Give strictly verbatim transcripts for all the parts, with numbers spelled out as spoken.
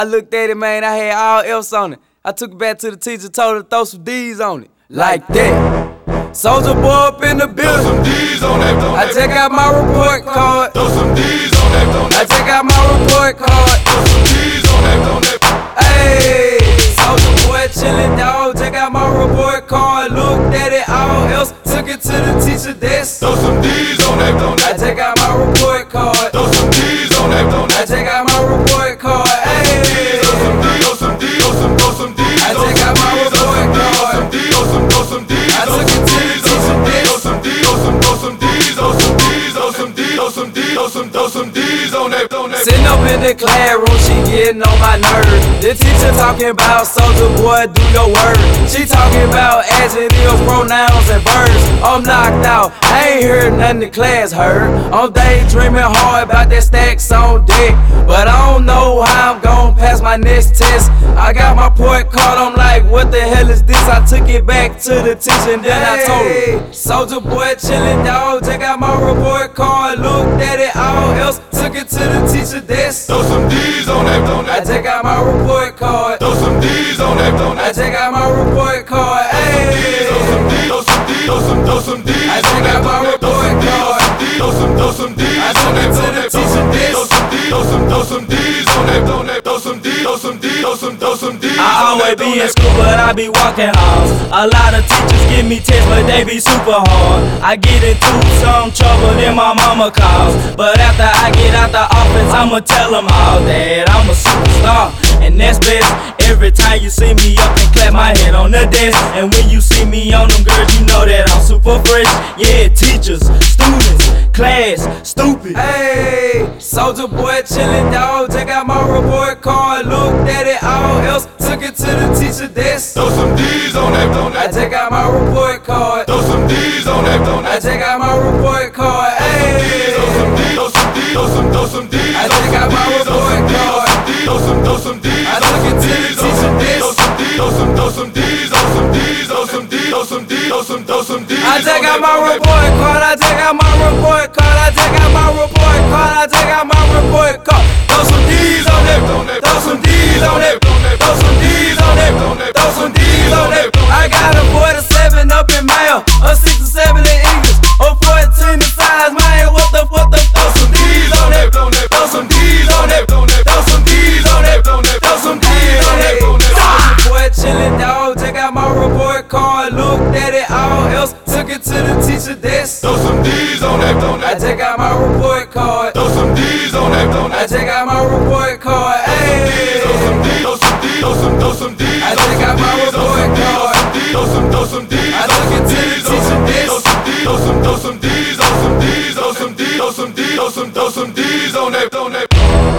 I looked at it, man, I had all else on it. I took it back to the teacher, told her to throw some D's on it. Like that. Soldier boy up in the building. Throw some D's on that, I check out my report card. Throw some D's on that, on I that. check out my report card. Throw some D's on that, on that. Hey, soldier boy chillin', dog. Check out my report card. Looked at it, all else. Took it to the teacher desk. Throw some D's on that, on I that. check out my report card. Throw some D's on that, on I that. check out my report card. Hey, Throw some D's, throw some D's, throw some, throw some D's. I check out my report card. Throw some D's, throw some D's, I throw took some it to the D's, throw teacher some D's, desk. throw some D's, throw some D's, throw some D's, throw some D's, throw some D's, throw some, throw some D's on that, on that. Sitting up in the classroom, she getting on my nerves. The teacher talking about soldier boy, do your word. She talking about adjectives, pronouns, and verbs. I'm knocked out, I ain't heard nothing the class heard. I'm daydreaming hard about that stacks on deck, but I don't know how I'm gon' pass my next test. I got my report card, I'm like, what the hell is this? I took it back to the teacher and then I told her, soldier boy chillin', dog. Check out my report card. Looked at it, all else. Took it to the teacher desk. Throw some D's on that, on I that. check out my report card. Throw some D's on that, on I that. check out my report card. Hey, Throw some D's, throw some D's, throw some, throw some D's I on check that, out my on that. report card. Throw some, throw some D's I on took that, it to on the that. teacher desk. Throw some D's, throw some, throw some D's on that, on that. Throw some D's, throw some D's, throw some, throw some D's I on always that, be on in that. school, but I be walking halls. A lot of teachers give me tests, but they be super hard. I get into some trouble, then my mama calls. But after I get out the office, I'ma tell them all that I'm a superstar, and that's best. Every time you see me up and clap my head on the desk, and when you see me on them girls, you know that I'm super fresh. Yeah, teachers, students, class, stupid. Hey, soldier boy chillin', dog. Check out my report card. Looked at it, all else. Took it to the teacher desk. Throw some D's on that, on I that. check out my report card. Throw some D's on that, on I that. check out my report card. Hey, Throw some D's, throw some D's, throw some, throw some D's. I check out my report card. Throw some, throw some D's. I took it to the teacher desk. Throw some, throw some D's, throw some D's, throw some D's, throw some D's, throw some, throw some D's. I check out my report card. I check out my report card. I check out my report card. I check out my report card. Throw some D's on it. Throw some D's on it. Throw some D's on it. Throw some D's on it. I got a forty-seven up in math, a sixty-seven in English, a fourteen in science. Man, what the what the? Throw some D's on it. Throw some D's on it. Throw some D's on it. Throw some D's on it. Soldier boy chillin', dog. Check out my report card. Looked at it, all else. Took it to the teacher desk. Throw some D's on that, on I that. check out my report card. Throw some D's on that, on I that. check out my report card. Hey, Throw some D's, throw some D's, throw some, throw some D's. I check out my report card. Throw some, throw some D's. I took it to the teacher desk. Throw some, throw some D's, throw some D's, throw some D's, throw some D's, throw some, throw some D's on that, on that.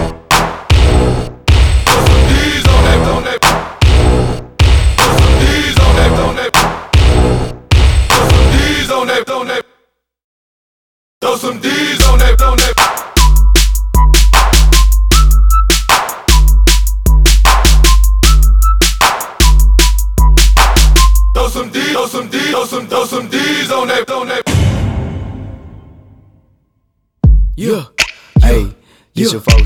Throw some D's on that, on that. Throw some D's on that, on that. Throw some D's on that, on that. Throw some D's on that, on that. Throw some D's, throw some D's, throw some, throw some D's on that, on that. Yeah, hey, get your folks.